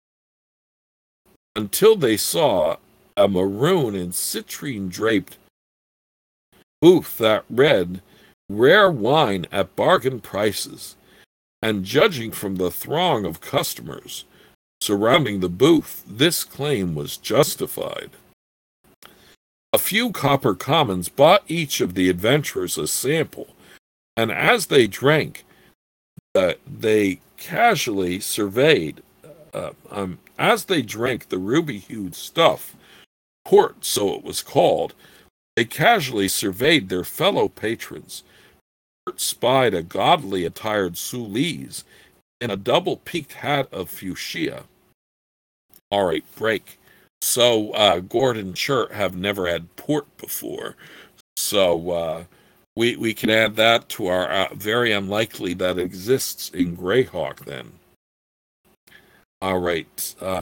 until they saw a maroon and citrine-draped booth that read, rare wine at bargain prices, and judging from the throng of customers surrounding the booth, this claim was justified. A few copper commons bought each of the adventurers a sample, and as they drank, uh, they casually surveyed, uh, um, as they drank the ruby-hued stuff, Port, so it was called. They casually surveyed their fellow patrons. Port spied a gaudily attired Sulis in a double-peaked hat of fuchsia. All right, break. So uh, Gord and Chert have never had port before. So uh, we we can add that to our uh, very unlikely that exists in Greyhawk then. All right. Uh,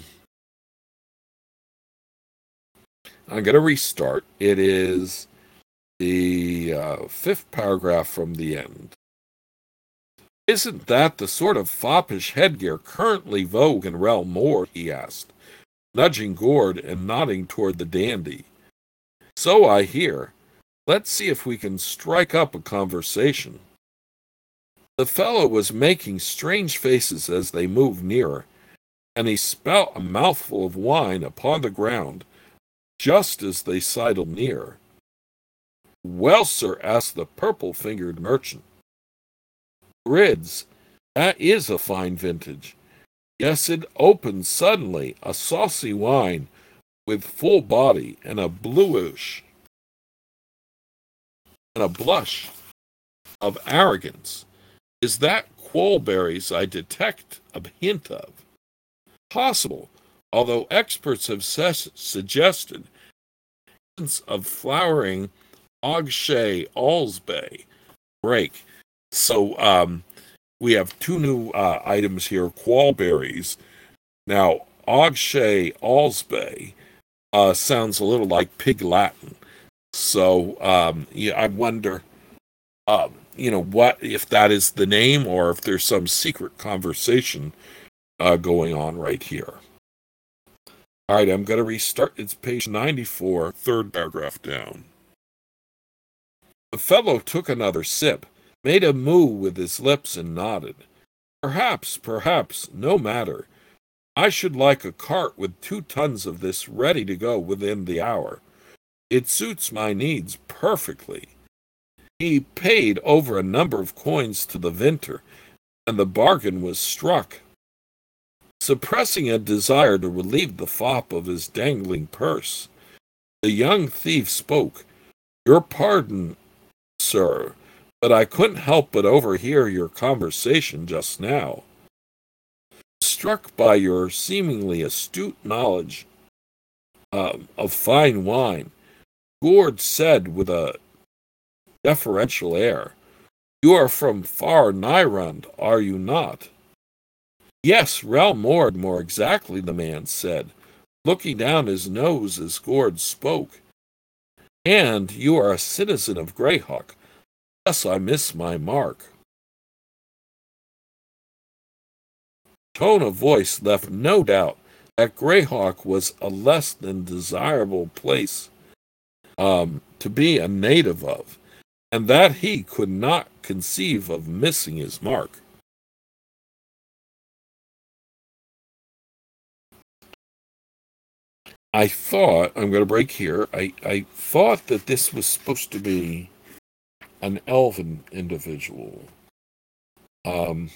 I'm going to restart. It is the uh, fifth paragraph from the end. Isn't that the sort of foppish headgear currently vogue in Rel Mord? He asked, nudging Gord and nodding toward the dandy. So I hear. Let's see if we can strike up a conversation. The fellow was making strange faces as they moved nearer, and he spat a mouthful of wine upon the ground just as they sidled near. Well, sir, asked the purple-fingered merchant. Grids, that is a fine vintage. Yes, it opened suddenly, a saucy wine with full body and a bluish and a blush of arrogance. Is that quolberries I detect a hint of? Possible, although experts have ses- suggested of flowering Ogshay Allsbay break. So um, we have two new uh, items here, quolberries. Now, Ogshay Allsbay uh, sounds a little like Pig Latin. So um, yeah, I wonder, uh, you know, what if that is the name or if there's some secret conversation uh, going on right here. All right, I'm going to restart. It's page ninety-four, third paragraph down. The fellow took another sip, made a moo with his lips, and nodded. Perhaps, perhaps, no matter. I should like a cart with two tons of this ready to go within the hour. It suits my needs perfectly. He paid over a number of coins to the vintner, and the bargain was struck. Suppressing a desire to relieve the fop of his dangling purse, the young thief spoke. Your pardon, sir, but I couldn't help but overhear your conversation just now. Struck by your seemingly astute knowledge uh, of fine wine, Gord said with a deferential air, You are from far Nyrund, are you not? Yes, Rel Mord, more exactly, the man said, looking down his nose as Gord spoke. And you are a citizen of Greyhawk. Thus I miss my mark. Tone of voice left no doubt that Greyhawk was a less than desirable place um, to be a native of, and that he could not conceive of missing his mark. I thought, I'm going to break here, I, I thought that this was supposed to be an elven individual. Um,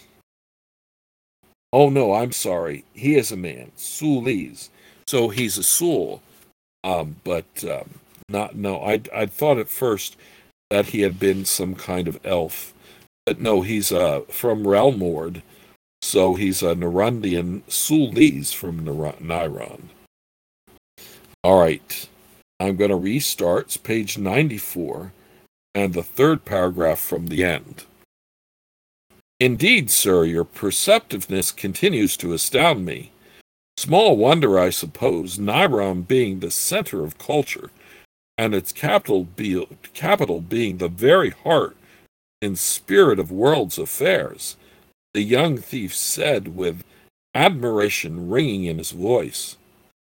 oh no, I'm sorry. He is a man, Sulis. So he's a Sul, um, but um, not, no, I I thought at first that he had been some kind of elf. But no, he's uh, from Rel Mord, so he's a Nyrundian Sulis from Nyrund. All right, I'm going to restart. It's page ninety-four, and the third paragraph from the end. Indeed, sir, your perceptiveness continues to astound me. Small wonder, I suppose, Nyrund being the center of culture, and its capital, be, capital being the very heart and spirit of world's affairs, the young thief said with admiration ringing in his voice.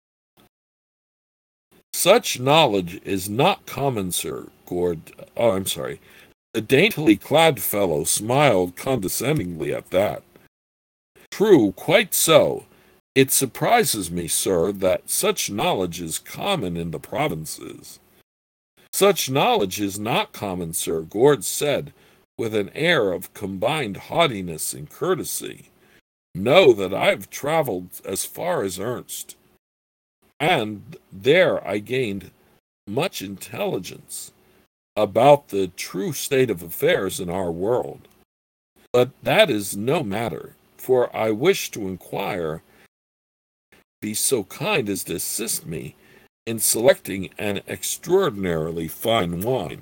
Such knowledge is not common, sir, Gord. Oh, I'm sorry. The daintily clad fellow smiled condescendingly at that. True, quite so. It surprises me, sir, that such knowledge is common in the provinces. Such knowledge is not common, sir, Gord said, with an air of combined haughtiness and courtesy. Know that I've traveled as far as Ernst. And there I gained much intelligence about the true state of affairs in our world. But that is no matter, for I wish to inquire, be so kind as to assist me in selecting an extraordinarily fine wine.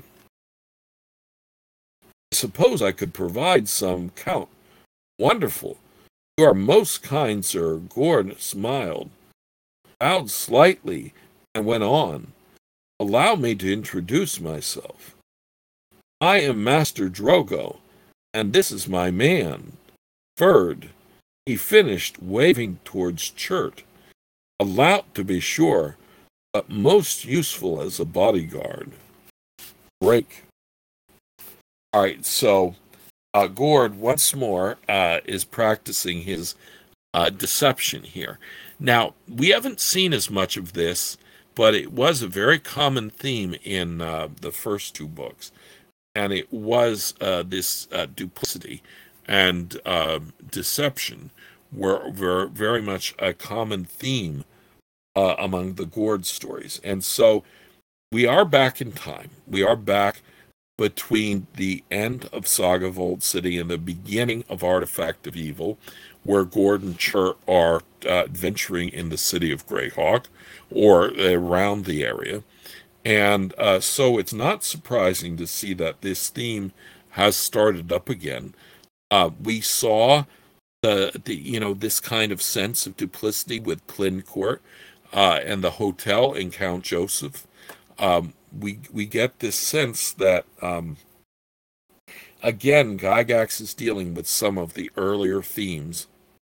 I suppose I could provide some, Count. Wonderful. You are most kind, sir. Gord smiled, bowed slightly, and went on. Allow me to introduce myself. I am Master Drogo, and this is my man, Ferd. He finished, waving towards Chert. A lout, to be sure, but most useful as a bodyguard. Break. All right, so uh, Gord once more uh, is practicing his uh, deception here. Now, we haven't seen as much of this, but it was a very common theme in uh, the first two books, and it was uh, this uh, duplicity and uh, deception were, were very much a common theme uh, among the Gord stories. And so we are back in time. We are back between the end of Saga of Old City and the beginning of Artifact of Evil, where Gord and Chert are uh, adventuring in the city of Greyhawk or around the area. And uh, so it's not surprising to see that this theme has started up again. Uh, we saw the, the, you know, this kind of sense of duplicity with Plincourt uh, and the hotel in Count Joseph. Um, we we get this sense that, um, again, Gygax is dealing with some of the earlier themes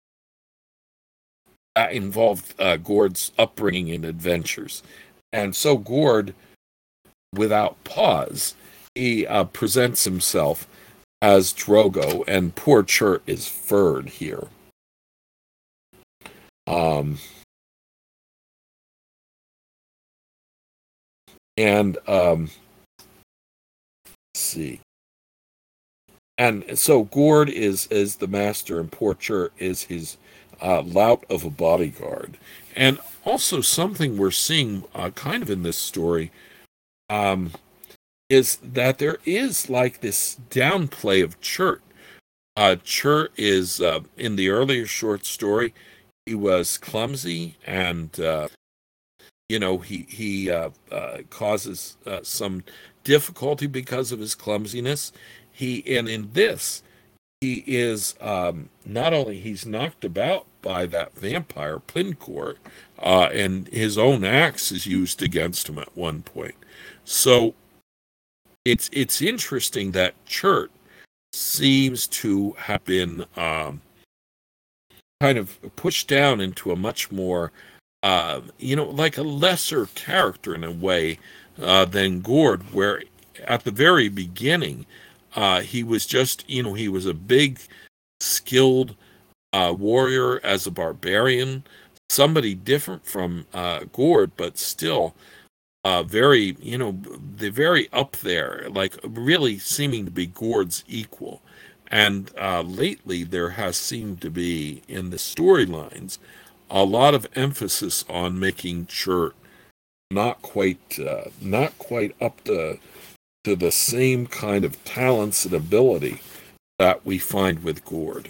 that involved uh, Gord's upbringing and adventures. And so Gord, without pause, he uh, presents himself as Drogo, and poor Chert is Ferd here. Um, and um, let's see. And so Gord is is the master, and poor Chert is his uh, lout of a bodyguard. And also something we're seeing uh, kind of in this story um, is that there is like this downplay of Chert. Uh, Chert is, uh, in the earlier short story, he was clumsy and, uh, you know, he, he uh, uh, causes uh, some difficulty because of his clumsiness. He, and in this, he is um, not only he's knocked about by that vampire Plincourt, uh, and his own axe is used against him at one point. So it's it's interesting that Chert seems to have been um, kind of pushed down into a much more, uh, you know, like a lesser character in a way uh, than Gord, where at the very beginning, uh, he was just, you know, he was a big, skilled uh, warrior as a barbarian, somebody different from uh, Gord, but still uh, very, you know, they're very up there, like really seeming to be Gord's equal. And uh, lately, there has seemed to be in the storylines a lot of emphasis on making Chert not quite, uh, not quite up to to the same kind of talents and ability that we find with Gord.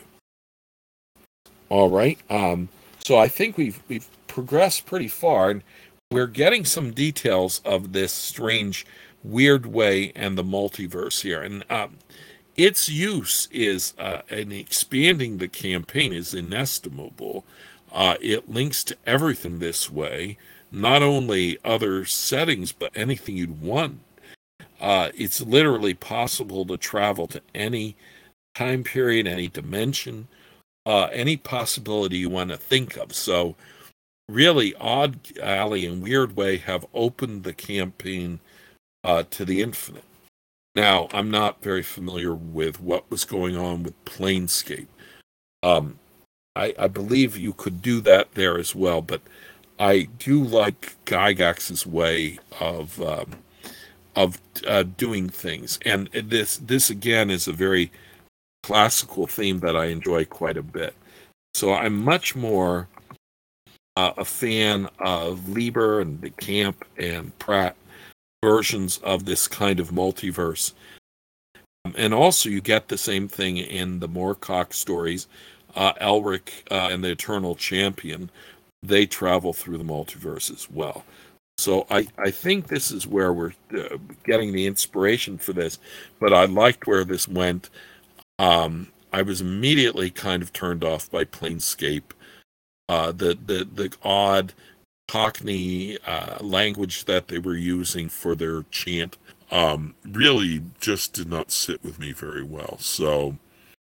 All right. Um, so I think we've we've progressed pretty far, and we're getting some details of this strange, weird way and the multiverse here. And um, its use is uh, in expanding the campaign is inestimable. Uh, it links to everything this way, not only other settings, but anything you'd want. Uh, it's literally possible to travel to any time period, any dimension, uh, any possibility you want to think of. So really, Odd Alley and Weird Way have opened the campaign uh, to the infinite. Now, I'm not very familiar with what was going on with Planescape. Um, I, I believe you could do that there as well, but I do like Gygax's way of um, of uh, doing things, and this this again is a very classical theme that I enjoy quite a bit. So I'm much more uh, a fan of Lieber and the Camp and Pratt versions of this kind of multiverse. Um, and also, you get the same thing in the Moorcock stories. Uh, Elric uh, and the Eternal Champion, they travel through the multiverse as well. So I, I think this is where we're uh, getting the inspiration for this, but I liked where this went. Um, I was immediately kind of turned off by Planescape. Uh, the, the, the odd Cockney uh, language that they were using for their chant um, really just did not sit with me very well. So,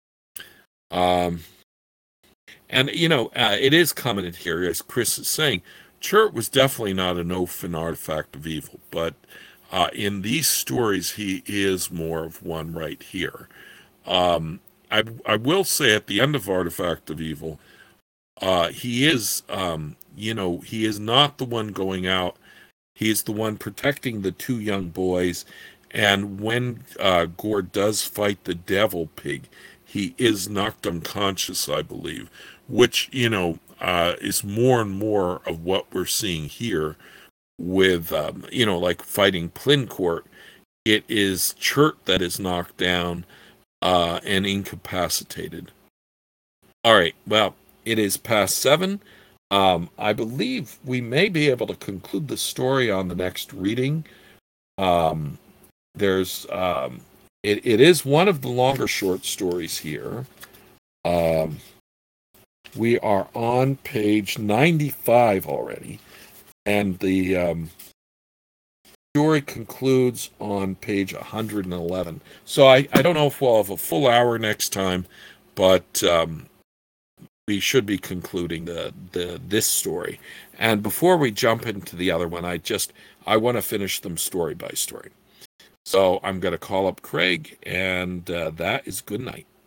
um, and, you know, uh, it is commented here, as Chris is saying, Chert was definitely not an oaf and artifact of evil, but uh, in these stories, he is more of one right here. Um, I, I will say at the end of Artifact of Evil, uh, he is, um, you know, he is not the one going out. He is the one protecting the two young boys. And when uh, Gore does fight the devil pig, he is knocked unconscious, I believe, which, you know, uh, is more and more of what we're seeing here with, um, you know, like fighting Plincourt. It is Chert that is knocked down uh, and incapacitated. All right, well, it is past seven. Um, I believe we may be able to conclude the story on the next reading. Um, there's, um, it, it is one of the longer short stories here. Um, we are on page ninety-five already, and the um, story concludes on page one hundred eleven. So I, I don't know if we'll have a full hour next time, but um, we should be concluding the, the this story. And before we jump into the other one, I just I want to finish them story by story. So I'm going to call up Craig, and uh, that is good night.